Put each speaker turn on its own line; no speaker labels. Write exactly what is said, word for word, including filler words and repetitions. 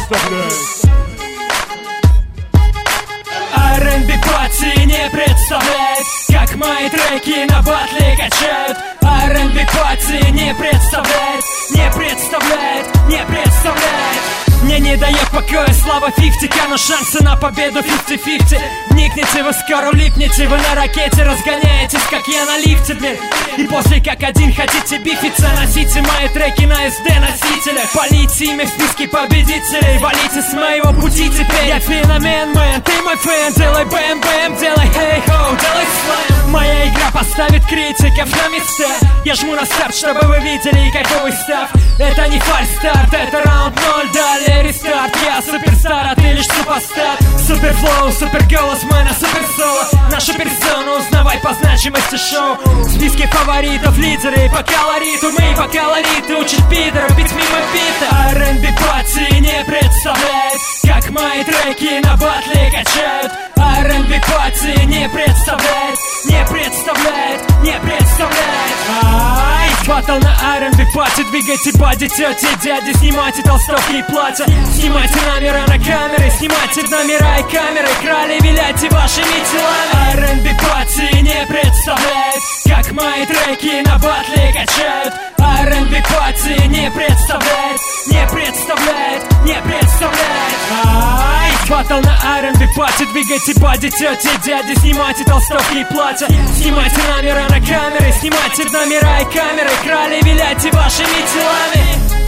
представляет.
ар энд би пати не представляет, как мои треки на батле качают. ар энд би пати не представляет, не представляет, не представляет. Мне не дает покоя слава фифтика, но шансы на победу фифти фифти. Вникните вы, скоро липнете, вы на ракете разгоняетесь, как я на лифте, блин. И после как один хотите бифиться, носите мои треки на эс ди-носителях. Полите имя в списке победителей, валите с моего пути теперь. Я феномен, мэн, ты мой фэн, делай бэм-бэм, делай хей-хоу, делай слэм. Моя игра поставит критиков на места. Я жму на старт, чтобы вы видели какой став. Это не фальстарт, это раунд ноль, далее рестарт. Я суперстар, а ты лишь супостат. Суперфлоу, суперголос, мэна, суперсоло. Нашу персону узнавай по значимости шоу. В списке фаворитов лидеры по колориту. Мы по колориту учат пидоров бить мимо бита. ар энд би пати не представляет, как мои треки на батле качают. ар энд би пати не представляет, не представляет, не представляет. Ай, батл на ар энд би пати. Двигайте бади, тети, дяди. Снимайте толстовки и платья. Снимайте номера на камеры. Снимайте номера и камеры. Крали, виляйте вашими телами. ар энд би пати не представляет, как мои треки на батле качают. ар энд би пати не представляет, не представляет, не представляет. Ай, батл на ар энд би пати. Двигайте бади, тети, дяди. Снимайте толстовки и платья. Снимайте номера на камеры. Снимайте номера и камеры. Крали, виляйте вашими телами.